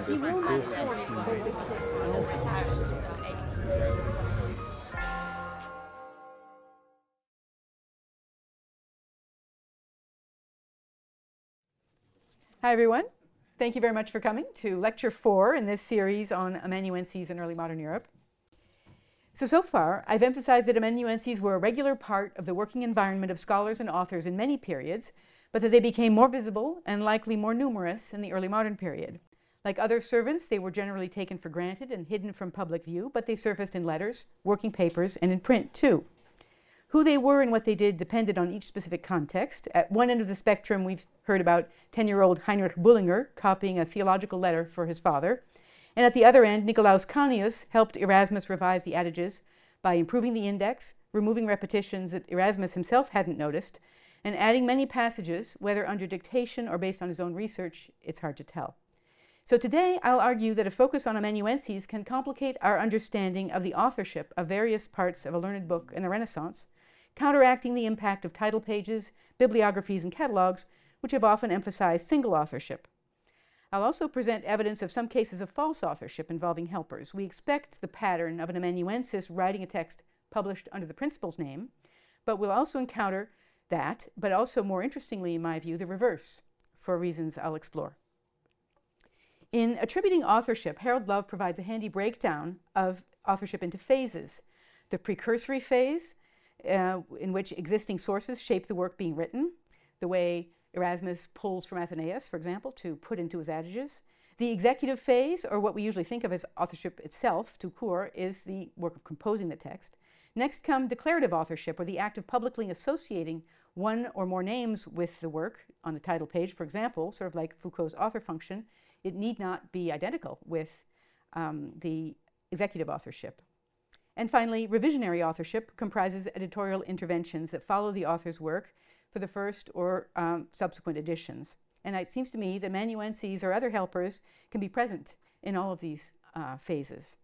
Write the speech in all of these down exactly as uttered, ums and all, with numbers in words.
Hi, everyone. Thank you very much for coming to Lecture four in this series on amanuenses in early modern Europe. So, so far, I've emphasized that amanuenses were a regular part of the working environment of scholars and authors in many periods, but that they became more visible and likely more numerous in the early modern period. Like other servants, they were generally taken for granted and hidden from public view, but they surfaced in letters, working papers, and in print, too. Who they were and what they did depended on each specific context. At one end of the spectrum, we've heard about ten-year-old Heinrich Bullinger copying a theological letter for his father. And at the other end, Nicolaus Cannius helped Erasmus revise the adages by improving the index, removing repetitions that Erasmus himself hadn't noticed, and adding many passages, whether under dictation or based on his own research, it's hard to tell. So today, I'll argue that a focus on amanuenses can complicate our understanding of the authorship of various parts of a learned book in the Renaissance, counteracting the impact of title pages, bibliographies, and catalogs, which have often emphasized single authorship. I'll also present evidence of some cases of false authorship involving helpers. We expect the pattern of an amanuensis writing a text published under the principal's name, but we'll also encounter that, but also more interestingly, in my view, the reverse, for reasons I'll explore. In attributing authorship, Harold Love provides a handy breakdown of authorship into phases. The precursory phase, Uh, in which existing sources shape the work being written, the way Erasmus pulls from Athenaeus, for example, to put into his adages. The executive phase, or what we usually think of as authorship itself, tout court, is the work of composing the text. Next come declarative authorship, or the act of publicly associating one or more names with the work on the title page, for example, sort of like Foucault's author function. It need not be identical with um, the executive authorship. And finally, revisionary authorship comprises editorial interventions that follow the author's work for the first or um, subsequent editions. And it seems to me that amanuenses or other helpers can be present in all of these uh, phases.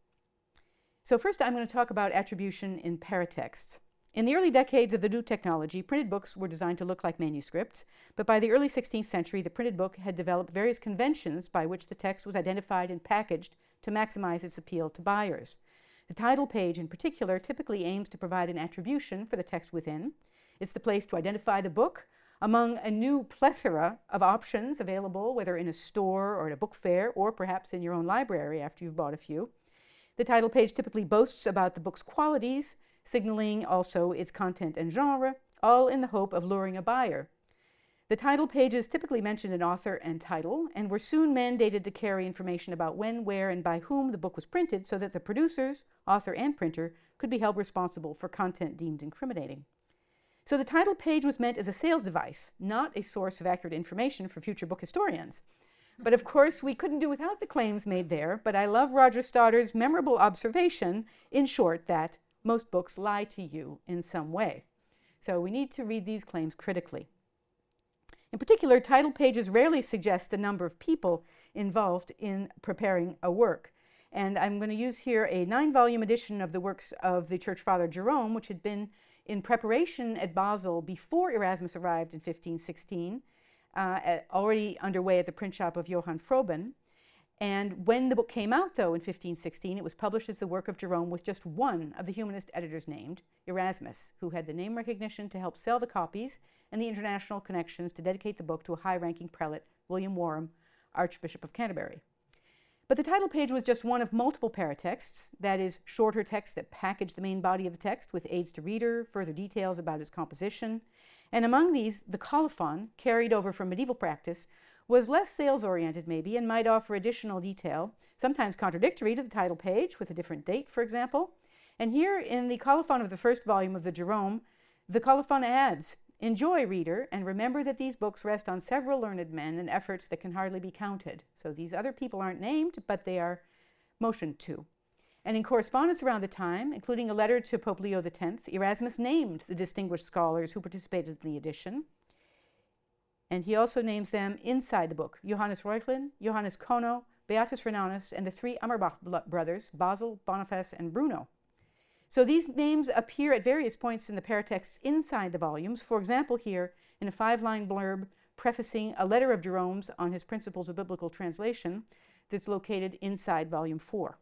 So first, I'm going to talk about attribution in paratexts. In the early decades of the new technology, printed books were designed to look like manuscripts, but by the early sixteenth century, the printed book had developed various conventions by which the text was identified and packaged to maximize its appeal to buyers. The title page, in particular, typically aims to provide an attribution for the text within. It's the place to identify the book among a new plethora of options available, whether in a store or at a book fair, or perhaps in your own library after you've bought a few. The title page typically boasts about the book's qualities, signaling also its content and genre, all in the hope of luring a buyer. The title pages typically mentioned an author and title, and were soon mandated to carry information about when, where, and by whom the book was printed, so that the producers, author and printer, could be held responsible for content deemed incriminating. So the title page was meant as a sales device, not a source of accurate information for future book historians. But of course, we couldn't do without the claims made there, but I love Roger Stodder's memorable observation, in short, that most books lie to you in some way. So we need to read these claims critically. In particular, title pages rarely suggest the number of people involved in preparing a work. And I'm going to use here a nine-volume edition of the works of the Church Father Jerome, which had been in preparation at Basel before Erasmus arrived in fifteen sixteen, uh, at, already underway at the print shop of Johann Froben. And when the book came out, though, in fifteen sixteen, it was published as the work of Jerome with just one of the humanist editors named, Erasmus, who had the name recognition to help sell the copies and the international connections to dedicate the book to a high-ranking prelate, William Warham, Archbishop of Canterbury. But the title page was just one of multiple paratexts, that is, shorter texts that package the main body of the text with aids to reader, further details about its composition. And among these, the colophon, carried over from medieval practice, was less sales-oriented maybe and might offer additional detail, sometimes contradictory to the title page with a different date, for example. And here in the colophon of the first volume of the Jerome, the colophon adds, "Enjoy, reader, and remember that these books rest on several learned men and efforts that can hardly be counted." So these other people aren't named, but they are motioned to. And in correspondence around the time, including a letter to Pope Leo the tenth, Erasmus named the distinguished scholars who participated in the edition. And he also names them inside the book: Johannes Reuchlin, Johannes Kono, Beatus Renanus, and the three Ammerbach brothers, Basil, Boniface, and Bruno. So these names appear at various points in the paratexts inside the volumes. For example, here in a five-line blurb prefacing a letter of Jerome's on his principles of biblical translation, that's located inside volume four.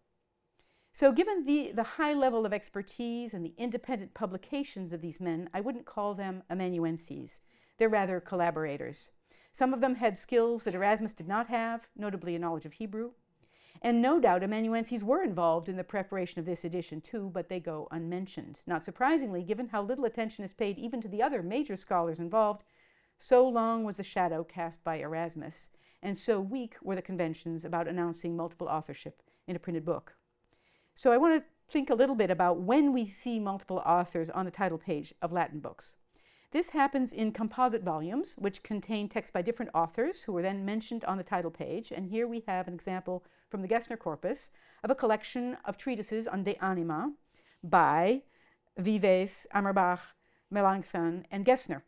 So given the, the high level of expertise and the independent publications of these men, I wouldn't call them amanuenses. They're rather collaborators. Some of them had skills that Erasmus did not have, notably a knowledge of Hebrew. And no doubt amanuenses were involved in the preparation of this edition too, but they go unmentioned. Not surprisingly, given how little attention is paid even to the other major scholars involved, so long was the shadow cast by Erasmus, and so weak were the conventions about announcing multiple authorship in a printed book. So I want to think a little bit about when we see multiple authors on the title page of Latin books. This happens in composite volumes, which contain texts by different authors who are then mentioned on the title page. And here we have an example from the Gessner corpus of a collection of treatises on De Anima by Vives, Amerbach, Melanchthon, and Gessner.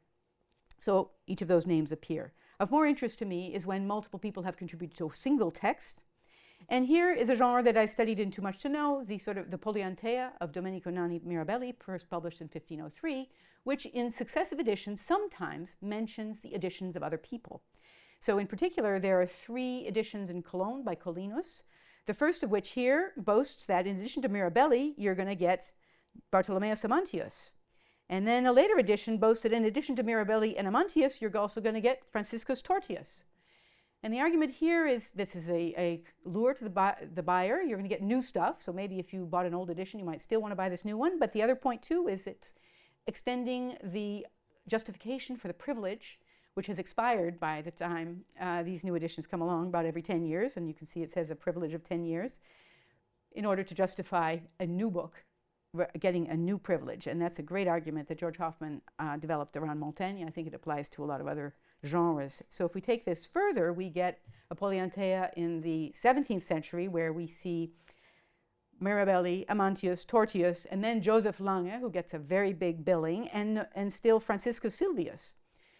So each of those names appear. Of more interest to me is when multiple people have contributed to a single text. And here is a genre that I studied in Too Much to Know, the sort of the Polyantheia of Domenico Nanni Mirabelli, first published in fifteen oh three, which in successive editions sometimes mentions the editions of other people. So in particular, there are three editions in Cologne by Collinus, the first of which here boasts that in addition to Mirabelli, you're going to get Bartholomeus Amantius. And then a later edition boasts that in addition to Mirabelli and Amantius, you're also going to get Franciscus Tortius. And the argument here is this is a, a lure to the, bu the buyer. You're going to get new stuff. So maybe if you bought an old edition, you might still want to buy this new one. But the other point, too, is it's extending the justification for the privilege, which has expired by the time uh, these new editions come along, about every ten years. And you can see it says a privilege of ten years, in order to justify a new book getting a new privilege. And that's a great argument that George Hoffman uh, developed around Montaigne. I think it applies to a lot of other genres. So if we take this further, we get a Polyantheia in the seventeenth century where we see Mirabelli, Amantius, Tortius, and then Joseph Lange, who gets a very big billing, and, and still Franciscus Silvius.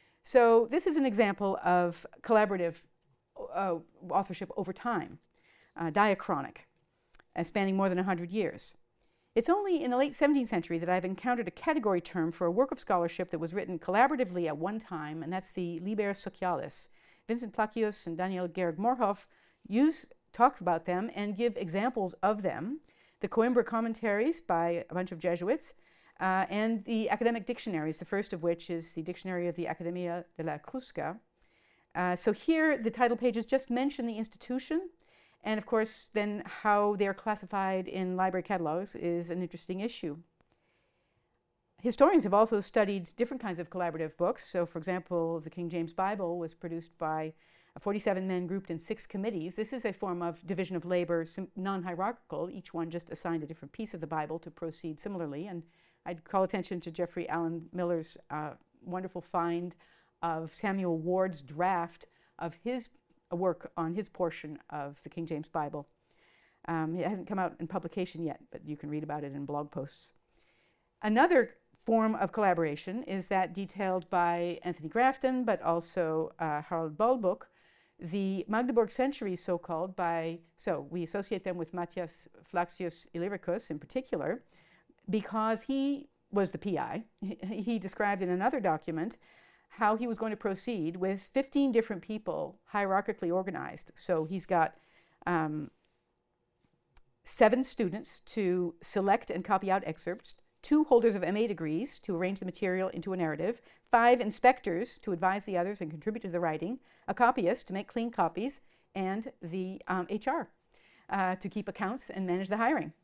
So this is an example of collaborative uh, authorship over time, uh, diachronic, uh, spanning more than one hundred years. It's only in the late seventeenth century that I've encountered a category term for a work of scholarship that was written collaboratively at one time, and that's the Liber Socialis. Vincent Placius and Daniel Georg-Morhoff use, talk about them and give examples of them. The Coimbra commentaries by a bunch of Jesuits, uh, and the academic dictionaries, the first of which is the Dictionary of the Academia de la Crusca. Uh, so here, the title pages just mention the institution, and of course, then how they're classified in library catalogs is an interesting issue. Historians have also studied different kinds of collaborative books. So for example, the King James Bible was produced by forty-seven men grouped in six committees. This is a form of division of labor, non-hierarchical. Each one just assigned a different piece of the Bible to proceed similarly. And I'd call attention to Jeffrey Allen Miller's uh, wonderful find of Samuel Ward's draft of his work on his portion of the King James Bible. Um, it hasn't come out in publication yet, but you can read about it in blog posts. Another form of collaboration is that detailed by Anthony Grafton, but also uh, Harold Balbuck, the Magdeburg Centuries, so-called, by, so we associate them with Matthias Flacius Illyricus in particular, because he was the P I. He, he described in another document how he was going to proceed with fifteen different people hierarchically organized. So he's got um, seven students to select and copy out excerpts, two holders of M A degrees to arrange the material into a narrative, five inspectors to advise the others and contribute to the writing, a copyist to make clean copies, and the um, H R uh, to keep accounts and manage the hiring.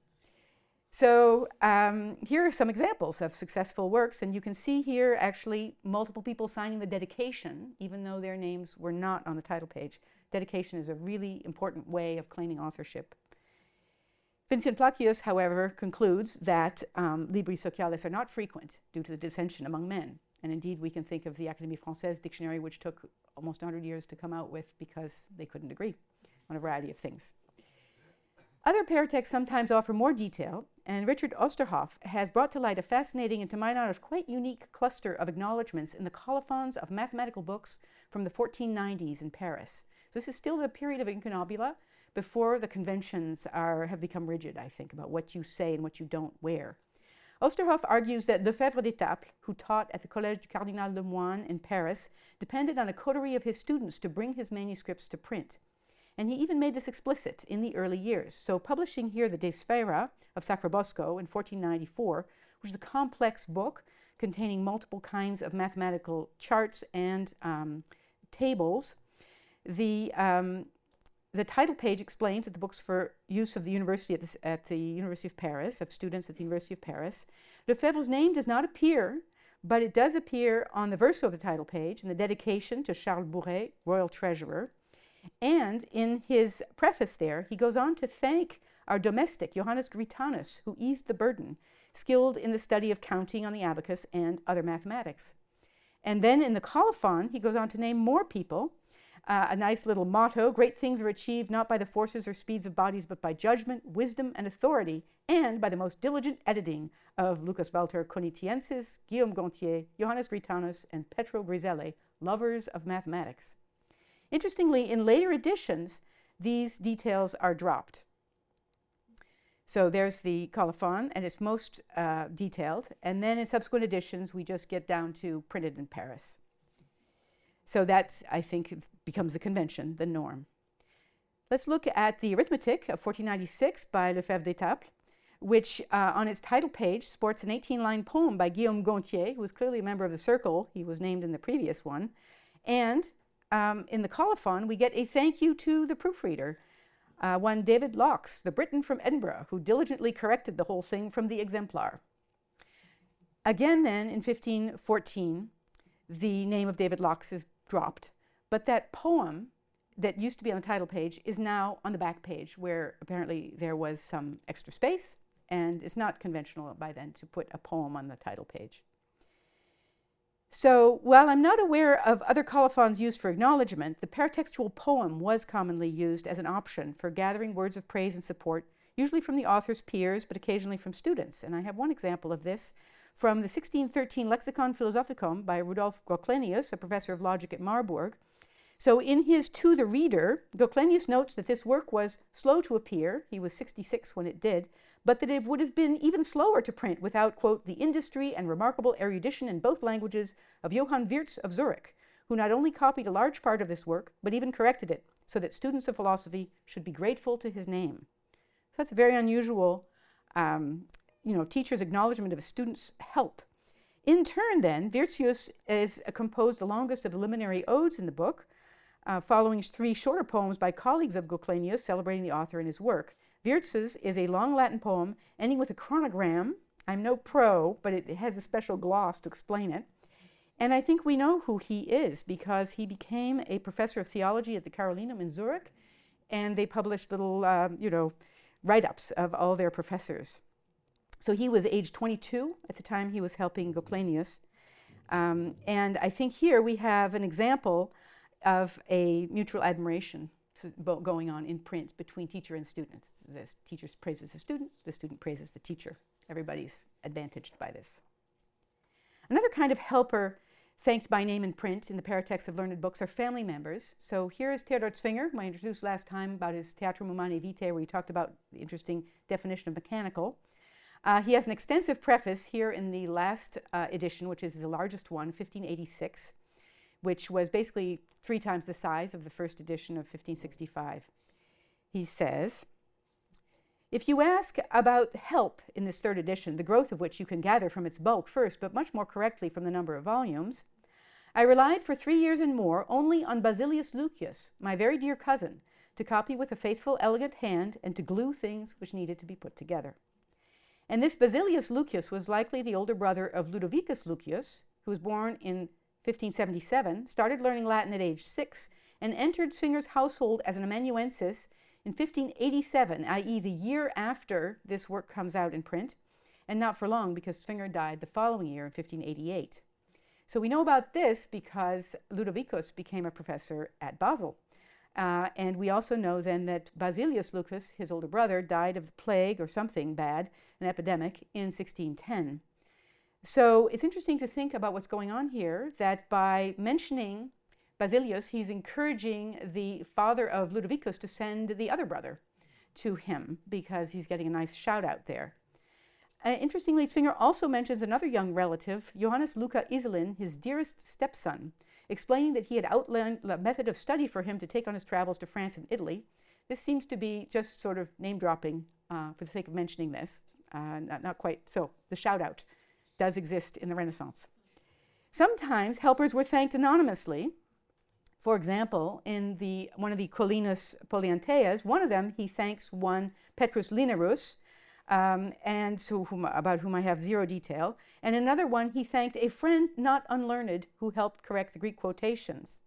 So um, here are some examples of successful works, and you can see here actually multiple people signing the dedication, even though their names were not on the title page. Dedication is a really important way of claiming authorship. Vincent Placius, however, concludes that um, Libri Socialis are not frequent due to the dissension among men. And indeed, we can think of the Académie Française dictionary, which took almost one hundred years to come out with because they couldn't agree on a variety of things. Other paratexts sometimes offer more detail, and Richard Osterhoff has brought to light a fascinating and, to my knowledge, quite unique cluster of acknowledgments in the colophons of mathematical books from the fourteen nineties in Paris. So this is still the period of incunabula, before the conventions are, have become rigid, I think, about what you say and what you don't wear. Osterhoff argues that Lefebvre d'Etaples, who taught at the Collège du Cardinal Lemoine in Paris, depended on a coterie of his students to bring his manuscripts to print. And he even made this explicit in the early years. So publishing here the De Sphera of Sacrobosco in fourteen ninety-four, which is a complex book containing multiple kinds of mathematical charts and um, tables. The, um, the title page explains that the book's for use of the university at, this, at the University of Paris, of students at the University of Paris. Lefebvre's name does not appear, but it does appear on the verso of the title page in the dedication to Charles Bourret, Royal Treasurer. And in his preface there, he goes on to thank our domestic, Johannes Gritanus, who eased the burden, skilled in the study of counting on the abacus and other mathematics. And then in the colophon, he goes on to name more people. Uh, a nice little motto: great things are achieved not by the forces or speeds of bodies, but by judgment, wisdom, and authority, and by the most diligent editing of Lucas Walter Conitiensis, Guillaume Gontier, Johannes Gritanus, and Petro Griselle, lovers of mathematics. Interestingly, in later editions, these details are dropped. So there's the colophon, and it's most uh, detailed. And then in subsequent editions, we just get down to printed in Paris. So that's, I think, becomes the convention, the norm. Let's look at the arithmetic of fourteen ninety-six by Lefebvre d'Etaples, which uh, on its title page sports an eighteen-line poem by Guillaume Gontier, who was clearly a member of the Circle. He was named in the previous one. And um, in the colophon, we get a thank you to the proofreader, Uh, one David Laux, the Briton from Edinburgh, who diligently corrected the whole thing from the exemplar. Again then, in fifteen fourteen, the name of David Laux is dropped, but that poem that used to be on the title page is now on the back page, where apparently there was some extra space, and it's not conventional by then to put a poem on the title page. So while I'm not aware of other colophons used for acknowledgement, the paratextual poem was commonly used as an option for gathering words of praise and support, usually from the author's peers, but occasionally from students. And I have one example of this from the sixteen thirteen Lexicon Philosophicum by Rudolf Goclenius, a professor of logic at Marburg. So in his To the Reader, Goclenius notes that this work was slow to appear, he was sixty-six when it did, but that it would have been even slower to print without, quote, the industry and remarkable erudition in both languages of Johann Wirz of Zurich, who not only copied a large part of this work, but even corrected it, so that students of philosophy should be grateful to his name. So that's a very unusual, um, you know, teacher's acknowledgement of a student's help. In turn, then, Wirzius is uh, composed the longest of the liminary odes in the book, uh, following three shorter poems by colleagues of Goclenius celebrating the author and his work. Wirz's is a long Latin poem ending with a chronogram. I'm no pro, but it has a special gloss to explain it. And I think we know who he is because he became a professor of theology at the Carolinum in Zurich, and they published little, um, you know, write-ups of all their professors. So he was age twenty-two at the time he was helping Goclenius. Um, and I think here we have an example of a mutual admiration going on in print between teacher and student. The teacher praises the student, the student praises the teacher. Everybody's advantaged by this. Another kind of helper thanked by name in print in the paratexts of learned books are family members. So here is Theodor Zwinger, who I introduced last time about his Theatrum Humanae Vitae, where he talked about the interesting definition of mechanical. Uh, he has an extensive preface here in the last uh, edition, which is the largest one, fifteen eighty-six, which was basically three times the size of the first edition of fifteen sixty-five. He says, if you ask about help in this third edition, the growth of which you can gather from its bulk first, but much more correctly from the number of volumes, I relied for three years and more only on Basilius Lucius, my very dear cousin, to copy with a faithful, elegant hand and to glue things which needed to be put together. And this Basilius Lucius was likely the older brother of Ludovicus Lucius, who was born in fifteen seventy-seven, started learning Latin at age six, and entered Zwinger's household as an amanuensis in fifteen eighty-seven, that is the year after this work comes out in print, and not for long because Zwinger died the following year in fifteen eighty-eight. So we know about this because Ludovicus became a professor at Basel. Uh, and we also know then that Basilius Lucius, his older brother, died of the plague or something bad, an epidemic, in sixteen ten. So it's interesting to think about what's going on here, that by mentioning Basilius, he's encouraging the father of Ludovicus to send the other brother to him because he's getting a nice shout out there. Uh, interestingly, Zwinger also mentions another young relative, Johannes Luca Iselin, his dearest stepson, explaining that he had outlined a method of study for him to take on his travels to France and Italy. This seems to be just sort of name-dropping uh, for the sake of mentioning this. Uh, not, not quite so. The shout-out does exist in the Renaissance. Sometimes helpers were thanked anonymously. For example, in the, one of the Collinus Polianteias, one of them he thanks one Petrus Linerus, um, and so whom, about whom I have zero detail. And another one he thanked a friend not unlearned who helped correct the Greek quotations.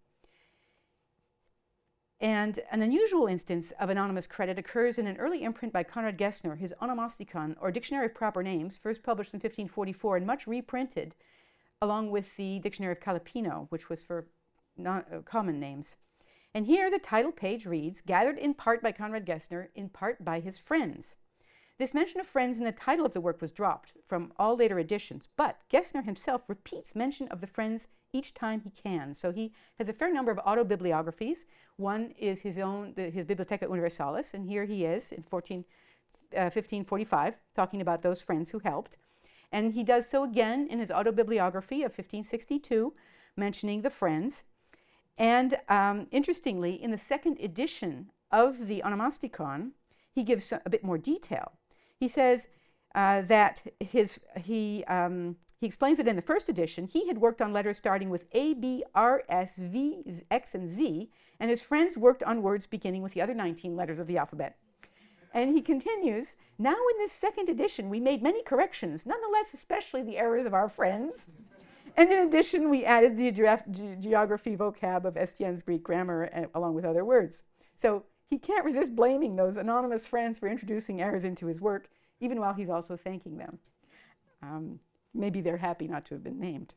And an unusual instance of anonymous credit occurs in an early imprint by Conrad Gessner, his Onomasticon, or Dictionary of Proper Names, first published in fifteen forty-four and much reprinted, along with the Dictionary of Calipino, which was for non, uh, common names. And here the title page reads, gathered in part by Conrad Gessner, in part by his friends. This mention of friends in the title of the work was dropped from all later editions, but Gessner himself repeats mention of the friends each time he can. So he has a fair number of autobibliographies. One is his own, the, his Bibliotheca Universalis, and here he is in fourteen, uh, fifteen forty-five, talking about those friends who helped. And he does so again in his autobibliography of fifteen sixty-two, mentioning the friends. And um, interestingly, in the second edition of the Onomasticon, he gives a bit more detail. He says uh, that his, he, um, he explains that in the first edition, he had worked on letters starting with A, B, R, S, V, X, and Z, and his friends worked on words beginning with the other nineteen letters of the alphabet. And he continues, now in this second edition, we made many corrections, nonetheless, especially the errors of our friends. And in addition, we added the ge geography vocab of Estienne's Greek grammar, uh, along with other words. So he can't resist blaming those anonymous friends for introducing errors into his work, even while he's also thanking them. Um, maybe they're happy not to have been named.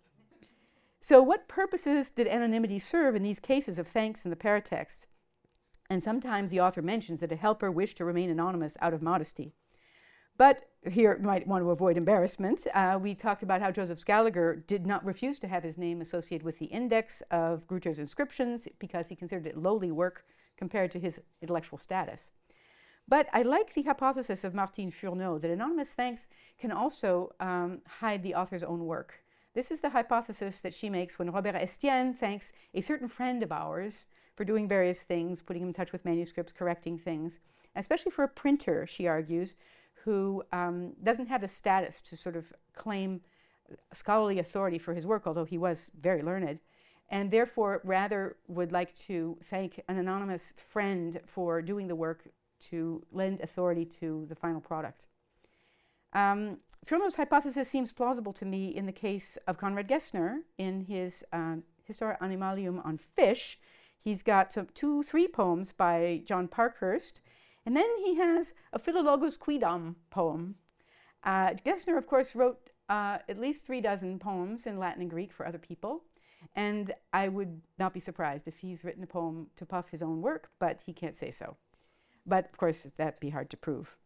So what purposes did anonymity serve in these cases of thanks in the paratexts? And sometimes the author mentions that a helper wished to remain anonymous out of modesty. But here you might want to avoid embarrassment. Uh, we talked about how Joseph Scaliger did not refuse to have his name associated with the index of Gruyter's inscriptions because he considered it lowly work compared to his intellectual status. But I like the hypothesis of Martine Fourneau that anonymous thanks can also um, hide the author's own work. This is the hypothesis that she makes when Robert Estienne thanks a certain friend of ours for doing various things, putting him in touch with manuscripts, correcting things, especially for a printer, she argues, who um, doesn't have the status to sort of claim scholarly authority for his work, although he was very learned, and therefore rather would like to thank an anonymous friend for doing the work to lend authority to the final product. Um, Fourneau's hypothesis seems plausible to me in the case of Conrad Gessner in his uh, Histoire Animalium on fish. He's got some, two, three poems by John Parkhurst, and then he has a Philologus Quidam poem. Uh, Gessner, of course, wrote uh, at least three dozen poems in Latin and Greek for other people, and I would not be surprised if he's written a poem to puff his own work, but he can't say so. But, of course, that'd be hard to prove.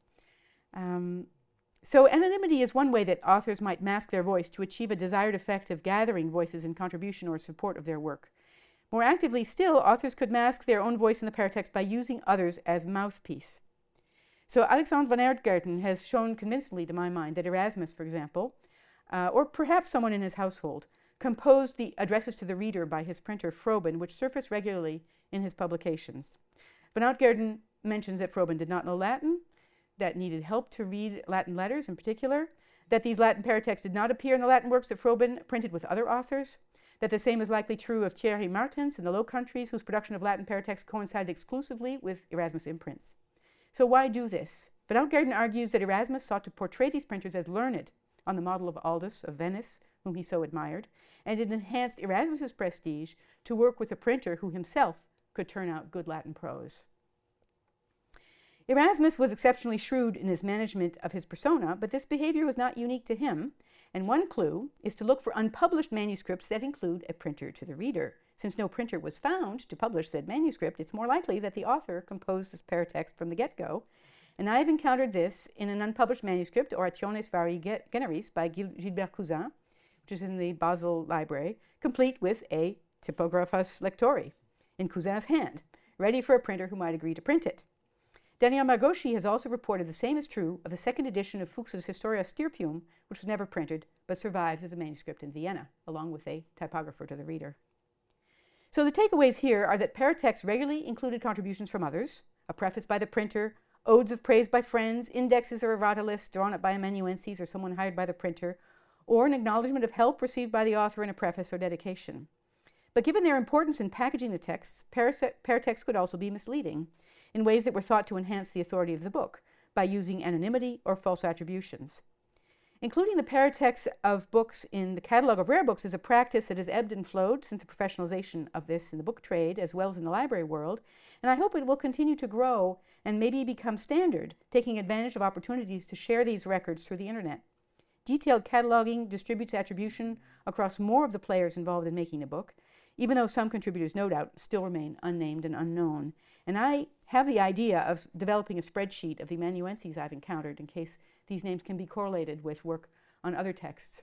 Um, so anonymity is one way that authors might mask their voice to achieve a desired effect of gathering voices in contribution or support of their work. More actively still, authors could mask their own voice in the paratext by using others as mouthpiece. So Alexander van Aertgarten has shown convincingly to my mind that Erasmus, for example, uh, or perhaps someone in his household, composed the addresses to the reader by his printer Froben, which surface regularly in his publications. Van Aertgarten mentions that Froben did not know Latin, that needed help to read Latin letters in particular, that these Latin paratexts did not appear in the Latin works that Froben printed with other authors, that the same is likely true of Thierry Martens in the Low Countries, whose production of Latin paratexts coincided exclusively with Erasmus imprints. So why do this? Van Aertgarten argues that Erasmus sought to portray these printers as learned, on the model of Aldus of Venice, whom he so admired, and it enhanced Erasmus's prestige to work with a printer who himself could turn out good Latin prose. Erasmus was exceptionally shrewd in his management of his persona, but this behavior was not unique to him, and one clue is to look for unpublished manuscripts that include a printer to the reader. Since no printer was found to publish said manuscript, it's more likely that the author composed this paratext from the get-go, and I have encountered this in an unpublished manuscript, Orationes Varii Generis, by Gilbert Cousin, which is in the Basel Library, complete with a Typographus Lectori in Cousin's hand, ready for a printer who might agree to print it. Daniel Margoschi has also reported the same is true of the second edition of Fuchs's Historia Stirpium, which was never printed, but survives as a manuscript in Vienna, along with a typographer to the reader. So the takeaways here are that paratexts regularly included contributions from others, a preface by the printer, odes of praise by friends, indexes or errata lists drawn up by amanuenses or someone hired by the printer, or an acknowledgement of help received by the author in a preface or dedication. But given their importance in packaging the texts, paratexts could also be misleading in ways that were thought to enhance the authority of the book by using anonymity or false attributions. Including the paratexts of books in the Catalogue of Rare Books is a practice that has ebbed and flowed since the professionalization of this in the book trade as well as in the library world, and I hope it will continue to grow and maybe become standard, taking advantage of opportunities to share these records through the internet. Detailed cataloging distributes attribution across more of the players involved in making a book, even though some contributors, no doubt, still remain unnamed and unknown. And I have the idea of developing a spreadsheet of the amanuenses I've encountered in case these names can be correlated with work on other texts.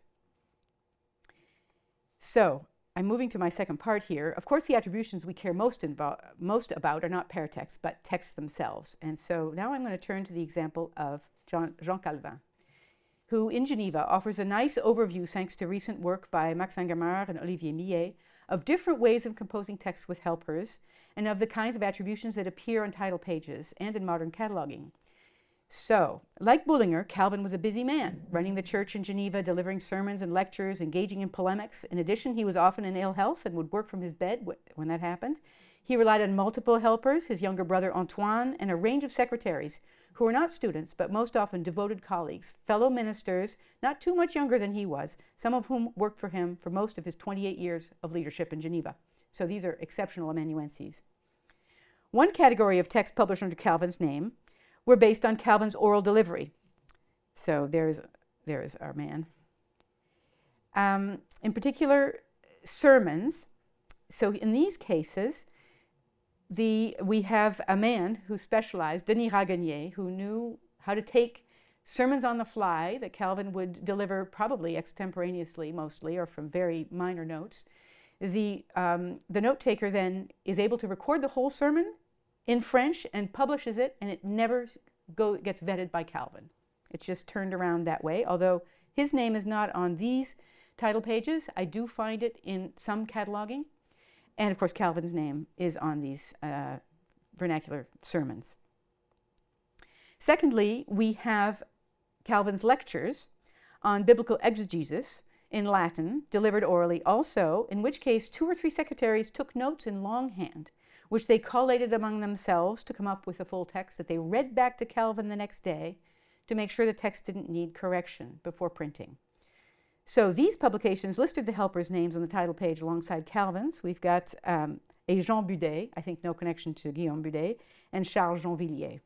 So, I'm moving to my second part here. Of course, the attributions we care most, most about are not paratexts, but texts themselves. And so now I'm going to turn to the example of Jean, Jean Calvin, who in Geneva offers a nice overview, thanks to recent work by Max Ingermaer and Olivier Millet, of different ways of composing texts with helpers and of the kinds of attributions that appear on title pages and in modern cataloging. So, like Bullinger, Calvin was a busy man, running the church in Geneva, delivering sermons and lectures, engaging in polemics. In addition, he was often in ill health and would work from his bed when that happened. He relied on multiple helpers, his younger brother Antoine, and a range of secretaries who were not students, but most often devoted colleagues, fellow ministers, not too much younger than he was, some of whom worked for him for most of his twenty-eight years of leadership in Geneva. So these are exceptional amanuenses. One category of texts published under Calvin's name were based on Calvin's oral delivery. So there's, there's our man. Um, in particular, sermons. So in these cases, The, we have a man who specialized, Denis Raguenier, who knew how to take sermons on the fly that Calvin would deliver probably extemporaneously mostly, or from very minor notes. The, um, the note taker then is able to record the whole sermon in French and publishes it, and it never go, gets vetted by Calvin. It's just turned around that way. Although his name is not on these title pages, I do find it in some cataloging. And of course, Calvin's name is on these uh, vernacular sermons. Secondly, we have Calvin's lectures on biblical exegesis in Latin, delivered orally also, in which case two or three secretaries took notes in longhand, which they collated among themselves to come up with a full text that they read back to Calvin the next day to make sure the text didn't need correction before printing. So these publications listed the helpers' names on the title page alongside Calvin's. We've got um, a Jean Budet, I think no connection to Guillaume Budet, and Charles Jeanvilliers.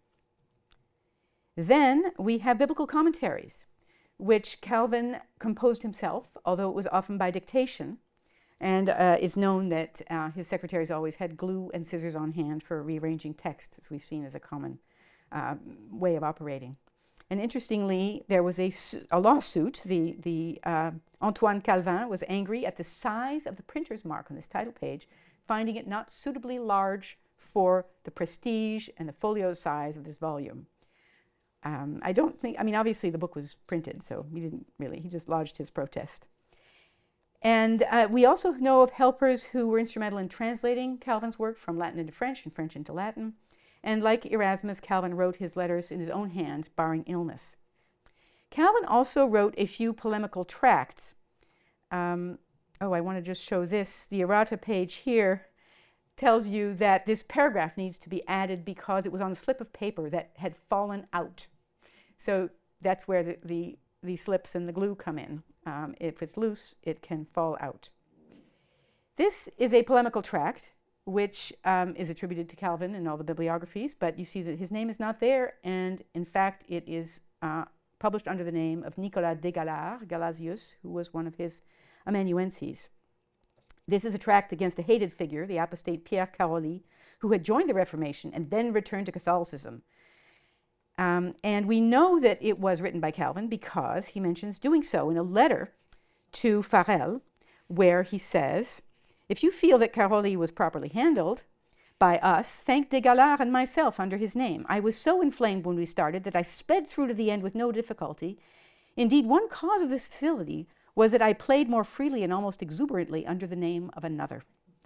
Then we have biblical commentaries, which Calvin composed himself, although it was often by dictation, and uh, it's known that uh, his secretaries always had glue and scissors on hand for rearranging text, as we've seen as a common uh, way of operating. And interestingly, there was a, a lawsuit. The, the uh, Antoine Calvin was angry at the size of the printer's mark on this title page, finding it not suitably large for the prestige and the folio size of this volume. Um, I don't think, I mean, obviously the book was printed, so he didn't really, he just lodged his protest. And uh, we also know of helpers who were instrumental in translating Calvin's work from Latin into French and French into Latin. And like Erasmus, Calvin wrote his letters in his own hand, barring illness. Calvin also wrote a few polemical tracts. Um, oh, I want to just show this. The errata page here tells you that this paragraph needs to be added because it was on a slip of paper that had fallen out. So that's where the, the, the slips and the glue come in. Um, if it's loose, it can fall out. This is a polemical tract, which um, is attributed to Calvin in all the bibliographies, but you see that his name is not there, and in fact it is uh, published under the name of Nicolas de Galard, Galasius, who was one of his amanuenses. This is a tract against a hated figure, the apostate Pierre Caroli, who had joined the Reformation and then returned to Catholicism. Um, and we know that it was written by Calvin because he mentions doing so in a letter to Farel, where he says, "If you feel that Caroli was properly handled by us, thank de Galard and myself under his name. I was so inflamed when we started that I sped through to the end with no difficulty. Indeed, one cause of this facility was that I played more freely and almost exuberantly under the name of another."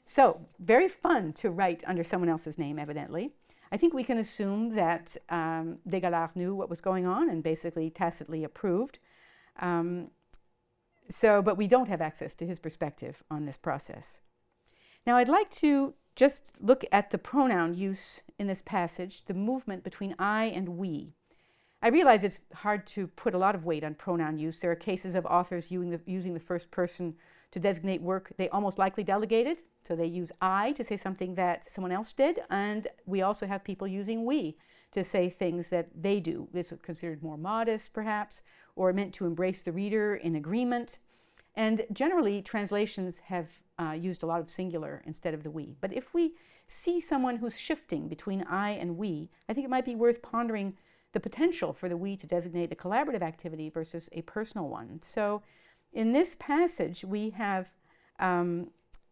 So, very fun to write under someone else's name, evidently. I think we can assume that um, Desgallards knew what was going on and basically tacitly approved. Um, so, but we don't have access to his perspective on this process. Now, I'd like to just look at the pronoun use in this passage, the movement between I and we. I realize it's hard to put a lot of weight on pronoun use. There are cases of authors using the, using the first person to designate work they almost likely delegated. So they use I to say something that someone else did, and we also have people using we to say things that they do. This is considered more modest, perhaps, or meant to embrace the reader in agreement. And generally, translations have uh, used a lot of singular instead of the we. But if we see someone who's shifting between I and we, I think it might be worth pondering the potential for the we to designate a collaborative activity versus a personal one. So in this passage, we have, um,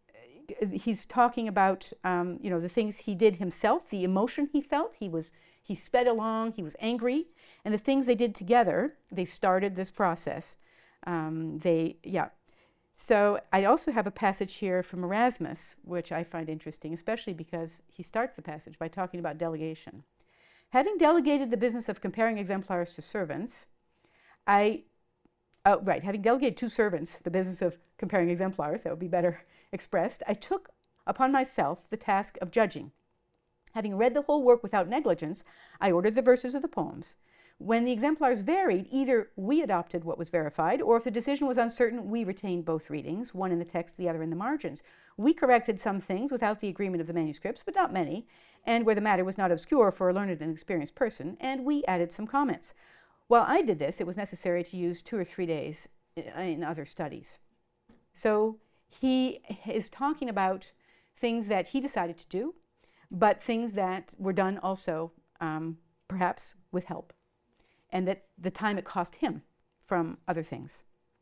he's talking about, um, you know, the things he did himself, the emotion he felt. He was, he sped along, he was angry, and the things they did together, they started this process. Um, they, yeah. So I also have a passage here from Erasmus, which I find interesting, especially because he starts the passage by talking about delegation. Having delegated the business of comparing exemplars to servants, I, oh, right, having delegated to servants the business of comparing exemplars, that would be better expressed, I took upon myself the task of judging. Having read the whole work without negligence, I ordered the verses of the poems. When the exemplars varied, either we adopted what was verified, or if the decision was uncertain, we retained both readings, one in the text, the other in the margins. We corrected some things without the agreement of the manuscripts, but not many, and where the matter was not obscure for a learned and experienced person, and we added some comments. While I did this, it was necessary to use two or three days in other studies. So he is talking about things that he decided to do, but things that were done also, um, perhaps, with help, and that the time it cost him from other things.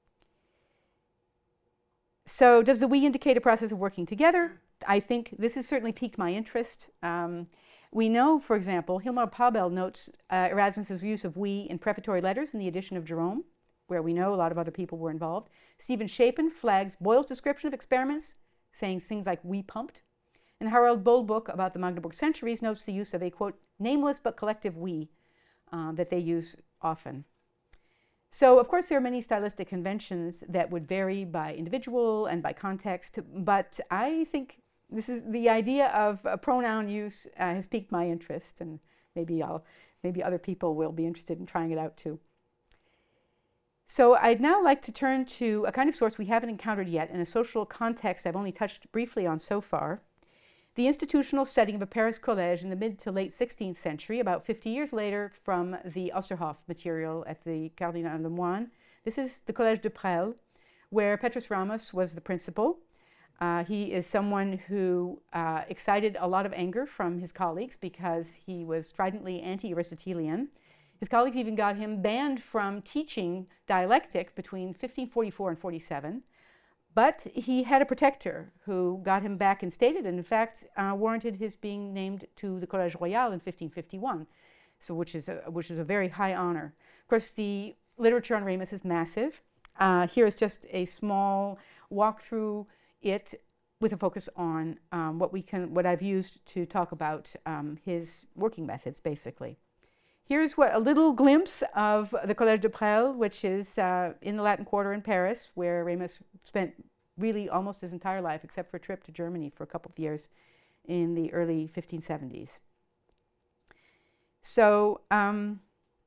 So does the we indicate a process of working together? I think this has certainly piqued my interest. Um, we know, for example, Hilmar Pabel notes uh, Erasmus's use of we in prefatory letters in the edition of Jerome, where we know a lot of other people were involved. Stephen Shapin flags Boyle's description of experiments, saying things like we pumped. And Harold Bohlbook about the Magdeburg centuries notes the use of a, quote, nameless but collective we uh, that they use often. So, of course, there are many stylistic conventions that would vary by individual and by context, but I think this is the idea of a pronoun use uh, has piqued my interest, and maybe I'll, maybe other people will be interested in trying it out too. So I'd now like to turn to a kind of source we haven't encountered yet in a social context I've only touched briefly on so far. The institutional setting of a Paris college in the mid to late sixteenth century, about fifty years later from the Osterhoff material at the Cardinal Lemoine. This is the Collège de Presles, where Petrus Ramus was the principal. Uh, he is someone who uh, excited a lot of anger from his colleagues because he was stridently anti-Aristotelian. His colleagues even got him banned from teaching dialectic between fifteen forty-four and forty-seven. But he had a protector who got him back instated and, in fact, uh, warranted his being named to the Collège Royal in fifteen fifty-one, so which is, a, which is a very high honor. Of course, the literature on Ramus is massive. Uh, here is just a small walk through it with a focus on um, what we can, what I've used to talk about um, his working methods, basically. Here's what a little glimpse of the Collège de Presles, which is uh, in the Latin Quarter in Paris, where Ramus spent really almost his entire life, except for a trip to Germany for a couple of years in the early fifteen seventies. So um,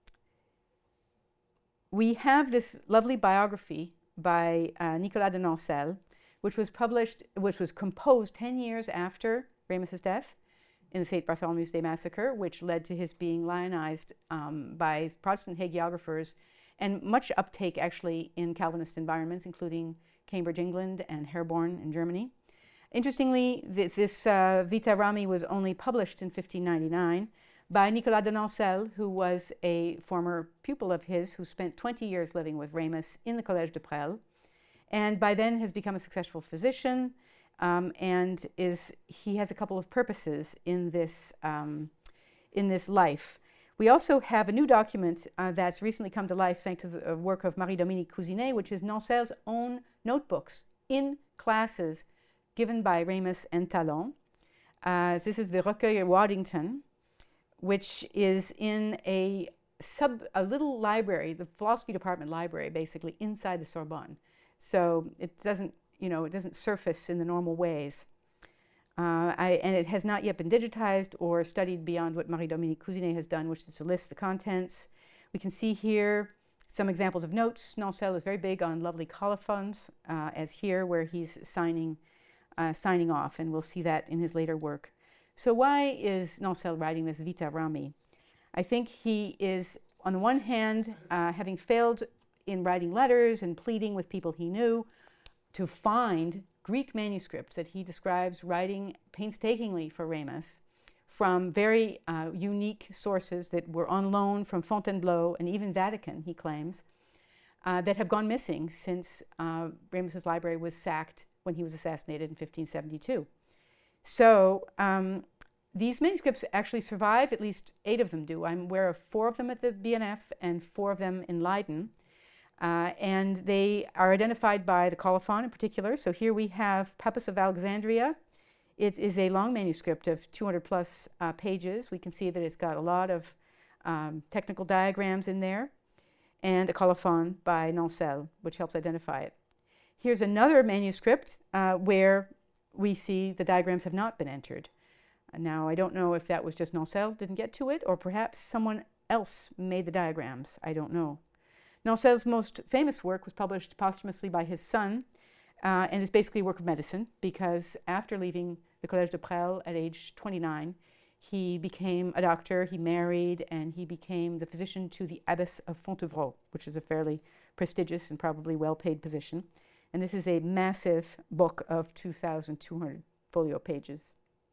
we have this lovely biography by uh, Nicolas de Nancel, which was published, which was composed ten years after Ramus's death, in the Saint Bartholomew's Day massacre, which led to his being lionized um, by Protestant hagiographers, and much uptake actually in Calvinist environments, including Cambridge, England, and Herborn in Germany. Interestingly, th this uh, Vita Rami was only published in fifteen ninety-nine by Nicolas de Nancel, who was a former pupil of his who spent twenty years living with Ramus in the Collège de Presles, and by then has become a successful physician. Um, and is he has a couple of purposes in this um, in this life. We also have a new document uh, that's recently come to life thanks to the work of Marie-Dominique Cousinet, which is Nancel's own notebooks in classes given by Ramus and Talon. Uh, this is the Recueil Waddington, which is in a sub, a little library, the philosophy department library, basically inside the Sorbonne. So it doesn't, you know, it doesn't surface in the normal ways. Uh, I, and it has not yet been digitized or studied beyond what Marie-Dominique Cousinet has done, which is to list the contents. We can see here some examples of notes. Nancel is very big on lovely colophons, uh, as here where he's signing, uh, signing off, and we'll see that in his later work. So why is Nancel writing this Vita Rami? I think he is, on the one hand, uh, having failed in writing letters and pleading with people he knew, to find Greek manuscripts that he describes writing painstakingly for Ramus from very uh, unique sources that were on loan from Fontainebleau and even Vatican, he claims, uh, that have gone missing since uh, Ramus's library was sacked when he was assassinated in fifteen seventy-two. So um, these manuscripts actually survive, at least eight of them do. I'm aware of four of them at the B N F and four of them in Leiden. Uh, and they are identified by the colophon in particular. So here we have Pappus of Alexandria. It is a long manuscript of two hundred plus uh, pages. We can see that it's got a lot of um, technical diagrams in there, and a colophon by Nancel, which helps identify it. Here's another manuscript uh, where we see the diagrams have not been entered. Now, I don't know if that was just Nancel didn't get to it, or perhaps someone else made the diagrams. I don't know. Nancel's most famous work was published posthumously by his son, uh, and is basically a work of medicine, because after leaving the Collège de Presles at age twenty-nine, he became a doctor, he married, and he became the physician to the Abbess of Fontevraud, which is a fairly prestigious and probably well-paid position. And this is a massive book of two thousand two hundred folio pages.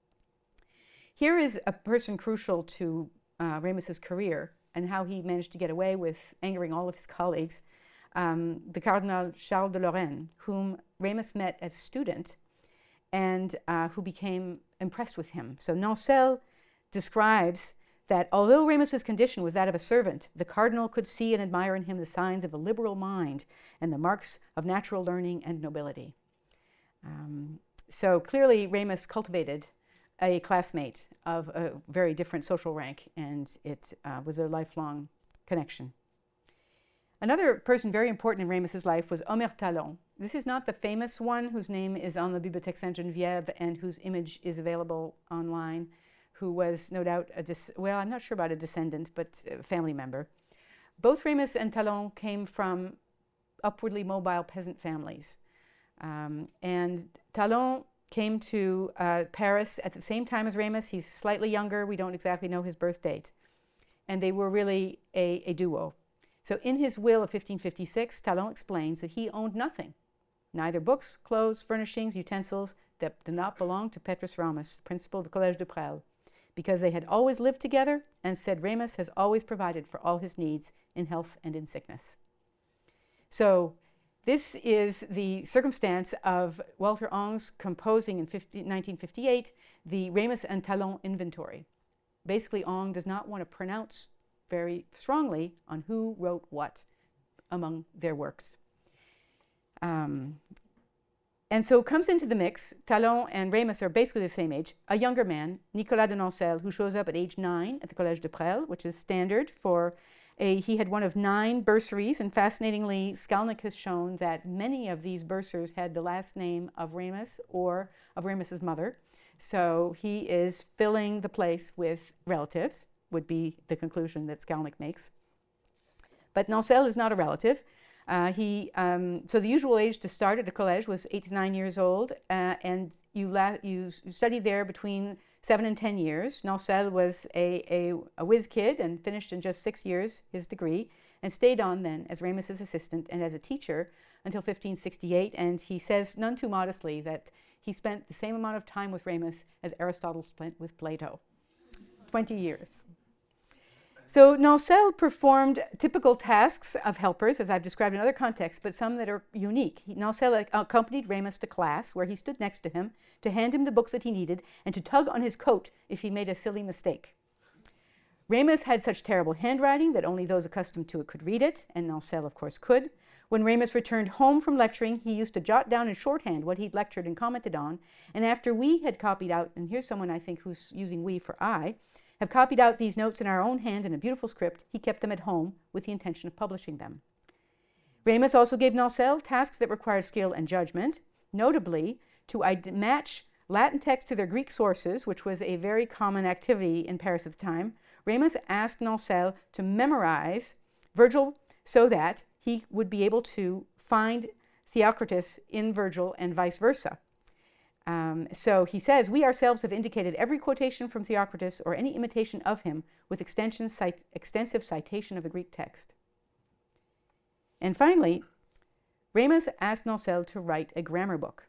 Here is a person crucial to uh, Ramus's career and how he managed to get away with angering all of his colleagues, um, the Cardinal Charles de Lorraine, whom Ramus met as a student and uh, who became impressed with him. So Nancel describes that although Ramus's condition was that of a servant, the cardinal could see and admire in him the signs of a liberal mind and the marks of natural learning and nobility. Um, so clearly Ramus cultivated a classmate of a very different social rank, and it uh, was a lifelong connection. Another person very important in Ramus's life was Omer Talon. This is not the famous one whose name is on the Bibliothèque Sainte-Geneviève and whose image is available online, who was no doubt a, dis well, I'm not sure about a descendant, but a family member. Both Ramus and Talon came from upwardly mobile peasant families. Um, and Talon came to uh, Paris at the same time as Ramus. He's slightly younger. We don't exactly know his birth date. And they were really a, a duo. So in his will of fifteen fifty-six, Talon explains that he owned nothing, neither books, clothes, furnishings, utensils that did not belong to Petrus Ramus, principal of the Collège de Presles, because they had always lived together, and said Ramus has always provided for all his needs in health and in sickness. So this is the circumstance of Walter Ong's composing in nineteen fifty-eight the Ramus and Talon inventory. Basically, Ong does not want to pronounce very strongly on who wrote what among their works. Um, and so comes into the mix, Talon and Ramus are basically the same age, a younger man, Nicolas de Nancel, who shows up at age nine at the Collège de Presles, which is standard for A, he had one of nine bursaries, and fascinatingly, Skalnik has shown that many of these bursars had the last name of Ramus or of Ramus's mother. So he is filling the place with relatives, would be the conclusion that Skalnik makes. But Nancel is not a relative. Uh, he, um, so the usual age to start at a collège was eight to nine years old, uh, and you, la you studied there between seven and ten years. Nancel was a, a, a whiz kid and finished in just six years his degree, and stayed on then as Ramus's assistant and as a teacher until fifteen sixty-eight. And he says, none too modestly, that he spent the same amount of time with Ramus as Aristotle spent with Plato, twenty years. So Nancel performed typical tasks of helpers, as I've described in other contexts, but some that are unique. Nancel accompanied Ramus to class, where he stood next to him to hand him the books that he needed and to tug on his coat if he made a silly mistake. Ramus had such terrible handwriting that only those accustomed to it could read it, and Nancel, of course, could. When Ramus returned home from lecturing, he used to jot down in shorthand what he'd lectured and commented on, and after we had copied out, and here's someone I think who's using we for I, have copied out these notes in our own hand in a beautiful script, he kept them at home with the intention of publishing them. Ramus also gave Nancel tasks that required skill and judgment, notably to match Latin texts to their Greek sources, which was a very common activity in Paris at the time. Ramus asked Nancel to memorize Virgil so that he would be able to find Theocritus in Virgil and vice versa. Um, so he says, we ourselves have indicated every quotation from Theocritus or any imitation of him with extension, cite, extensive citation of the Greek text. And finally, Ramus asked Nancel to write a grammar book.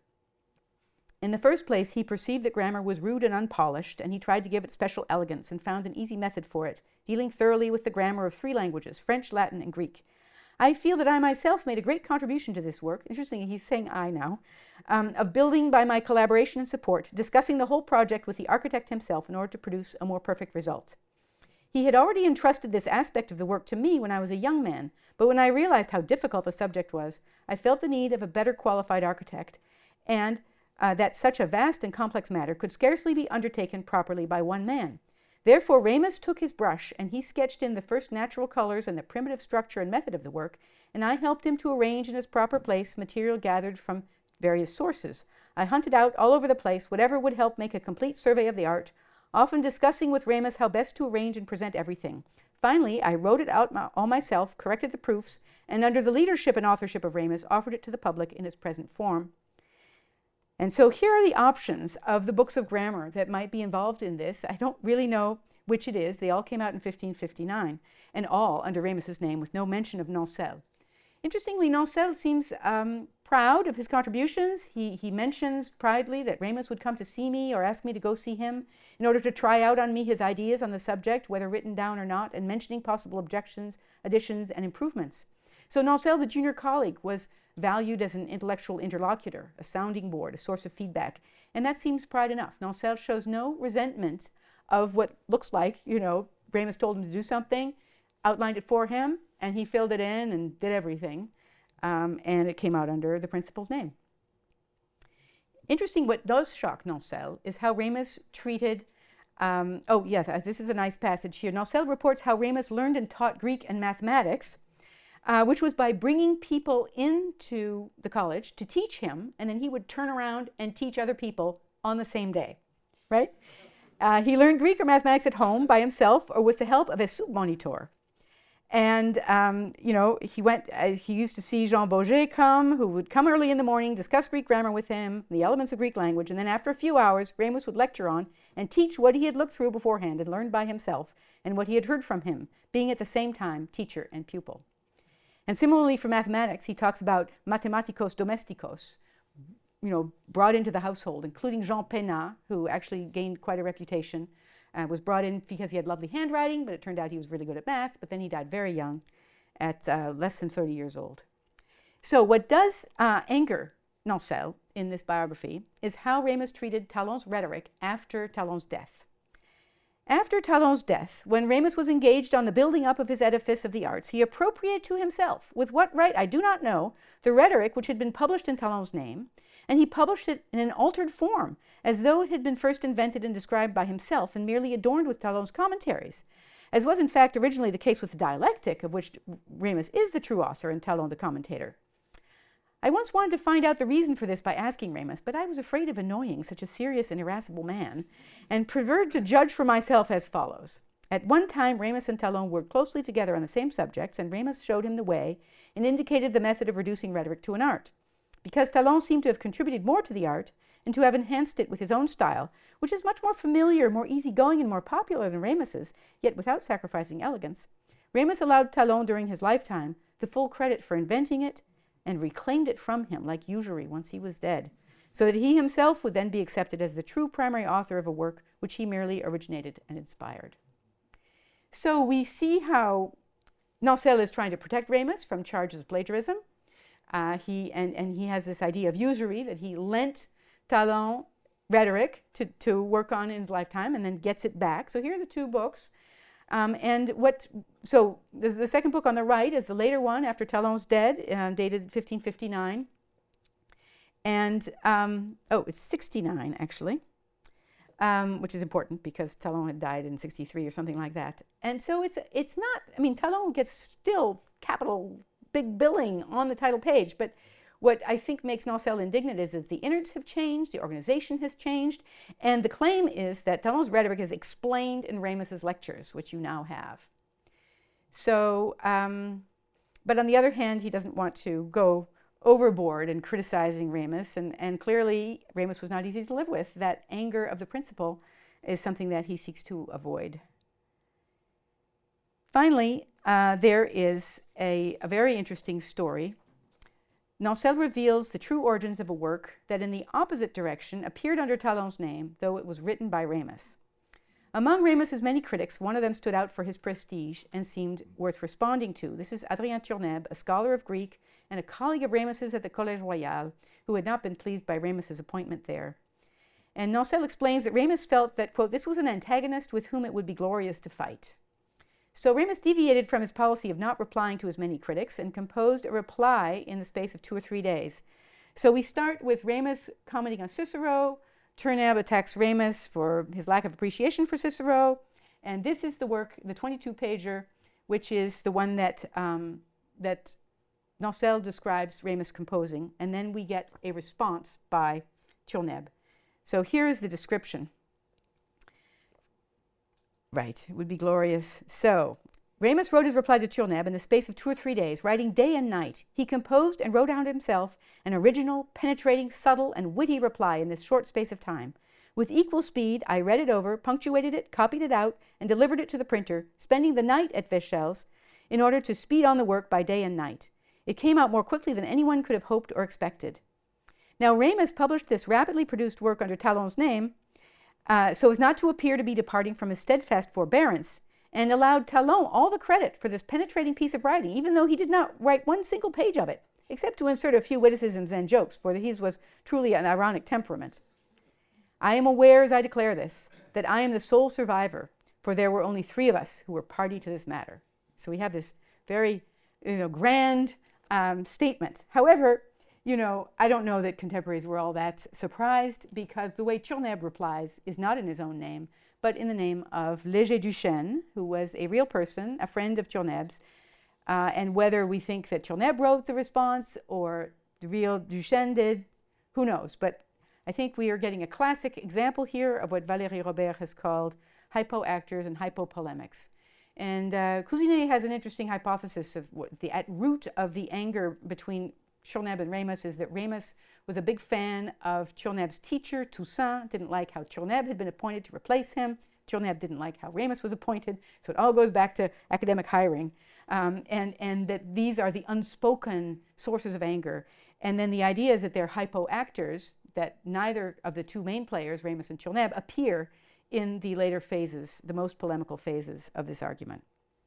In the first place, he perceived that grammar was rude and unpolished, and he tried to give it special elegance and found an easy method for it, dealing thoroughly with the grammar of three languages, French, Latin, and Greek. I feel that I myself made a great contribution to this work, interestingly, he's saying I now, um, of building by my collaboration and support, discussing the whole project with the architect himself in order to produce a more perfect result. He had already entrusted this aspect of the work to me when I was a young man, but when I realized how difficult the subject was, I felt the need of a better qualified architect, and uh, that such a vast and complex matter could scarcely be undertaken properly by one man. Therefore, Ramus took his brush and he sketched in the first natural colors and the primitive structure and method of the work, and I helped him to arrange in its proper place material gathered from various sources. I hunted out all over the place whatever would help make a complete survey of the art, often discussing with Ramus how best to arrange and present everything. Finally, I wrote it out my, all myself, corrected the proofs, and under the leadership and authorship of Ramus, offered it to the public in its present form. And so here are the options of the books of grammar that might be involved in this. I don't really know which it is. They all came out in fifteen fifty-nine, and all under Ramus's name with no mention of Nancel. Interestingly, Nancel seems um, proud of his contributions. He, he mentions proudly that Ramus would come to see me or ask me to go see him in order to try out on me his ideas on the subject, whether written down or not, and mentioning possible objections, additions, and improvements. So Nancel, the junior colleague, was valued as an intellectual interlocutor, a sounding board, a source of feedback, and that seems pride enough. Nancel shows no resentment of what looks like, you know, Ramus told him to do something, outlined it for him, and he filled it in and did everything, um, and it came out under the principal's name. Interesting, what does shock Nancel is how Ramus treated, um, oh yes, this is a nice passage here. Nancel reports how Ramus learned and taught Greek and mathematics, uh, which was by bringing people into the college to teach him, and then he would turn around and teach other people on the same day, right? Uh, he learned Greek or mathematics at home by himself or with the help of a submonitor. And, um, you know, he went, uh, he used to see Jean Boget come, who would come early in the morning, discuss Greek grammar with him, the elements of Greek language, and then after a few hours, Ramus would lecture on and teach what he had looked through beforehand and learned by himself and what he had heard from him, being at the same time teacher and pupil. And similarly for mathematics, he talks about mathematikos domestikos, you know, brought into the household, including Jean Pénat, who actually gained quite a reputation, uh, was brought in because he had lovely handwriting, but it turned out he was really good at math, but then he died very young, at uh, less than thirty years old. So what does uh, anger Nancel in this biography is how Ramus treated Talon's rhetoric after Talon's death. After Talon's death, when Ramus was engaged on the building up of his edifice of the arts, he appropriated to himself, with what right I do not know, the rhetoric which had been published in Talon's name, and he published it in an altered form, as though it had been first invented and described by himself and merely adorned with Talon's commentaries, as was in fact originally the case with the dialectic, of which Ramus is the true author and Talon the commentator. I once wanted to find out the reason for this by asking Ramus, but I was afraid of annoying such a serious and irascible man, and preferred to judge for myself as follows. At one time, Ramus and Talon worked closely together on the same subjects, and Ramus showed him the way and indicated the method of reducing rhetoric to an art. Because Talon seemed to have contributed more to the art and to have enhanced it with his own style, which is much more familiar, more easygoing, and more popular than Ramus's, yet without sacrificing elegance, Ramus allowed Talon during his lifetime the full credit for inventing it and reclaimed it from him like usury once he was dead, so that he himself would then be accepted as the true primary author of a work which he merely originated and inspired. So we see how Nancel is trying to protect Ramus from charges of plagiarism. Uh, he, and, and he has this idea of usury, that he lent Talon rhetoric to, to work on in his lifetime and then gets it back. So here are the two books. Um, and what, so the, the second book on the right is the later one after Talon's dead, um, dated fifteen fifty-nine. And, um, oh, it's sixty-nine actually, um, which is important because Talon had died in sixty-three or something like that. And so it's, it's not, I mean, Talon gets still capital big billing on the title page, but what I think makes Nancel indignant is that the innards have changed, the organization has changed, and the claim is that Talon's rhetoric is explained in Ramus's lectures, which you now have. So, um, but on the other hand, he doesn't want to go overboard in criticizing Ramus, and, and clearly Ramus was not easy to live with. That anger of the principal is something that he seeks to avoid. Finally, uh, there is a, a very interesting story. Nancel reveals the true origins of a work that in the opposite direction appeared under Talon's name, though it was written by Ramus. Among Ramus's many critics, one of them stood out for his prestige and seemed worth responding to. This is Adrien Turneb, a scholar of Greek and a colleague of Ramus's at the Collège Royal, who had not been pleased by Ramus's appointment there. And Nancel explains that Ramus felt that, quote, this was an antagonist with whom it would be glorious to fight. So Ramus deviated from his policy of not replying to his many critics and composed a reply in the space of two or three days. So we start with Ramus commenting on Cicero. Turneb attacks Ramus for his lack of appreciation for Cicero. And this is the work, the twenty-two pager, which is the one that, um, that Nancel describes Ramus composing. And then we get a response by Turneb. So here is the description. Right, it would be glorious. So, Ramus wrote his reply to Turneb in the space of two or three days, writing day and night. He composed and wrote out himself an original, penetrating, subtle, and witty reply in this short space of time. With equal speed, I read it over, punctuated it, copied it out, and delivered it to the printer, spending the night at Vechels in order to speed on the work by day and night. It came out more quickly than anyone could have hoped or expected. Now, Ramus published this rapidly produced work under Talon's name, Uh, so as not to appear to be departing from his steadfast forbearance, and allowed Talon all the credit for this penetrating piece of writing, even though he did not write one single page of it, except to insert a few witticisms and jokes, for his was truly an ironic temperament. I am aware, as I declare this, that I am the sole survivor, for there were only three of us who were party to this matter. So we have this very, you know, grand um, statement. However, you know, I don't know that contemporaries were all that surprised, because the way Turneb replies is not in his own name, but in the name of Léger Duchesne, who was a real person, a friend of Turneb's. Uh, and whether we think that Turneb wrote the response or the real Duchesne did, who knows? But I think we are getting a classic example here of what Valérie Robert has called hypo-actors and hypo-polemics. And uh, Cousinet has an interesting hypothesis of what the at root of the anger between Turneb and Ramus is that Ramus was a big fan of Turneb's teacher, Toussaint, didn't like how Turneb had been appointed to replace him. Turneb didn't like how Ramus was appointed. So it all goes back to academic hiring. Um, and, and that these are the unspoken sources of anger. And then the idea is that they're hypo-actors, that neither of the two main players, Ramus and Turneb, appear in the later phases, the most polemical phases of this argument.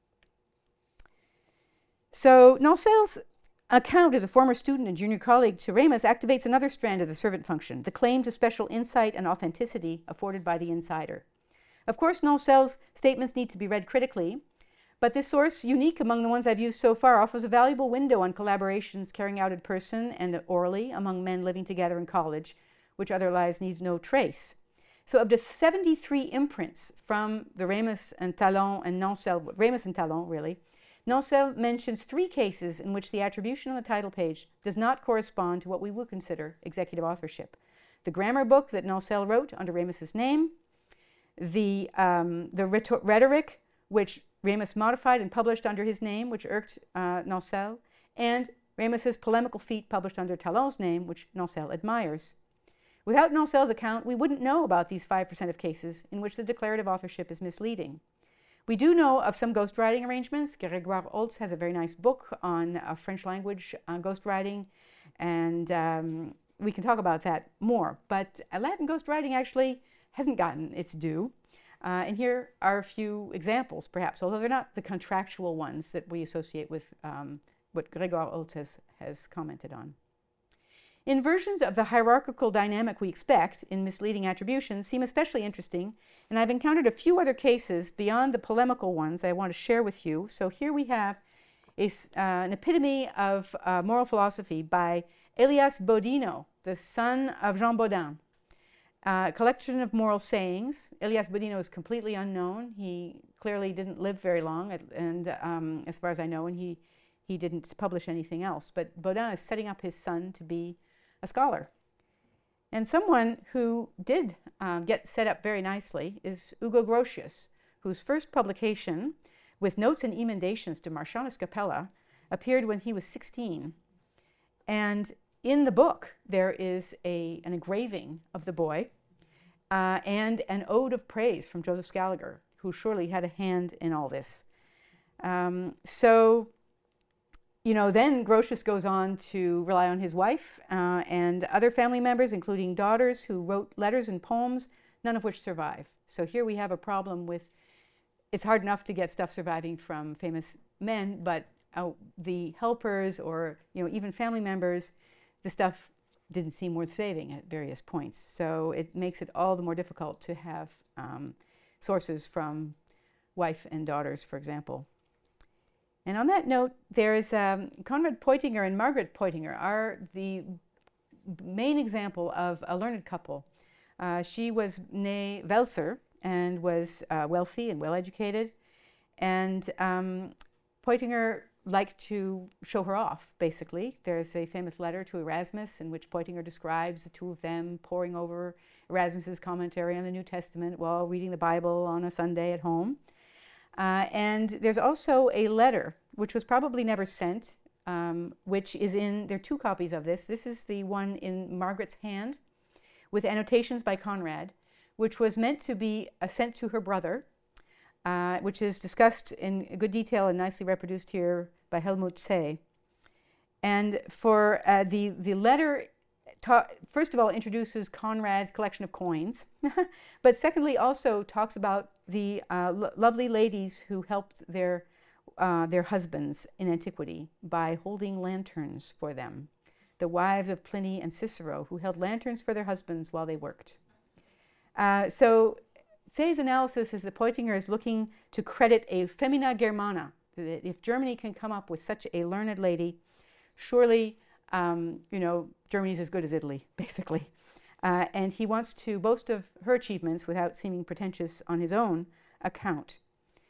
So Nancel's account as a former student and junior colleague to Ramus activates another strand of the servant function, the claim to special insight and authenticity afforded by the insider. Of course, Nancel's statements need to be read critically, but this source, unique among the ones I've used so far, offers a valuable window on collaborations carrying out in person and orally among men living together in college, which otherwise needs no trace. So of the seventy-three imprints from the Ramus and Talon and Nancel, Ramus and Talon really, Nancel mentions three cases in which the attribution on the title page does not correspond to what we would consider executive authorship. The grammar book that Nancel wrote under Ramus's name, the, um, the rhetoric, which Ramus modified and published under his name, which irked uh, Nancel, and Ramus's polemical feat published under Talon's name, which Nancel admires. Without Nancel's account, we wouldn't know about these five percent of cases in which the declarative authorship is misleading. We do know of some ghostwriting arrangements. Grégoire Holtz has a very nice book on uh, French language uh, ghostwriting, and um, we can talk about that more. But uh, Latin ghostwriting actually hasn't gotten its due. Uh, and here are a few examples, perhaps, although they're not the contractual ones that we associate with um, what Grégoire Holtz has, has commented on. Inversions of the hierarchical dynamic we expect in misleading attributions seem especially interesting, and I've encountered a few other cases beyond the polemical ones I want to share with you. So here we have a, uh, an epitome of uh, moral philosophy by Elias Bodino, the son of Jean Bodin. Uh, a collection of moral sayings. Elias Bodino is completely unknown. He clearly didn't live very long, and um, as far as I know, and he, he didn't publish anything else. But Bodin is setting up his son to be a scholar. And someone who did um, get set up very nicely is Ugo Grotius, whose first publication, with notes and emendations to Marcianus Capella, appeared when he was sixteen. And in the book, there is a, an engraving of the boy uh, and an ode of praise from Joseph Scaliger, who surely had a hand in all this. Um, so, you know, then Grotius goes on to rely on his wife uh, and other family members, including daughters who wrote letters and poems, none of which survive. So here we have a problem with, it's hard enough to get stuff surviving from famous men, but uh, the helpers or, you know, even family members, the stuff didn't seem worth saving at various points. So it makes it all the more difficult to have um, sources from wife and daughters, for example. And on that note, there is um, Konrad Peutinger and Margaret Peutinger are the main example of a learned couple. Uh, she was née Welser and was uh, wealthy and well-educated. And um, Peutinger liked to show her off, basically. There's a famous letter to Erasmus in which Peutinger describes the two of them poring over Erasmus's commentary on the New Testament while reading the Bible on a Sunday at home. Uh, and there's also a letter, which was probably never sent, um, which is in, there are two copies of this. This is the one in Margaret's hand with annotations by Conrad, which was meant to be uh, sent to her brother, uh, which is discussed in good detail and nicely reproduced here by Helmut Zeh. And for uh, the, the letter, first of all, introduces Conrad's collection of coins, but secondly also talks about the uh, lo lovely ladies who helped their, uh, their husbands in antiquity by holding lanterns for them. The wives of Pliny and Cicero who held lanterns for their husbands while they worked. Uh, so Zeh's analysis is that Peutinger is looking to credit a femina Germana, that if Germany can come up with such a learned lady, surely um, you know, Germany's as good as Italy, basically. Uh, and he wants to boast of her achievements without seeming pretentious on his own account.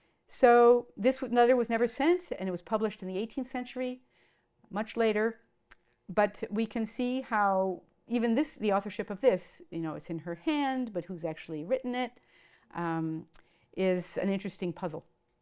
So this letter was never sent, and it was published in the eighteenth century, much later. But we can see how even this, the authorship of this, you know, it's in her hand, but who's actually written it, um, is an interesting puzzle.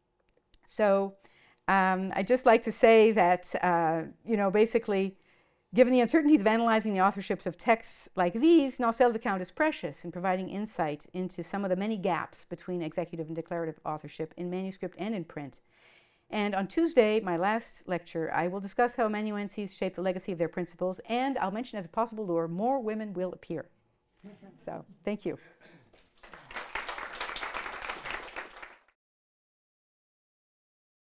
So um, I'd just like to say that, uh, you know, basically, given the uncertainties of analyzing the authorships of texts like these, Nausel's account is precious in providing insight into some of the many gaps between executive and declarative authorship in manuscript and in print. And on Tuesday, my last lecture, I will discuss how amanuenses shape the legacy of their principles, and I'll mention as a possible lure, more women will appear. So, thank you.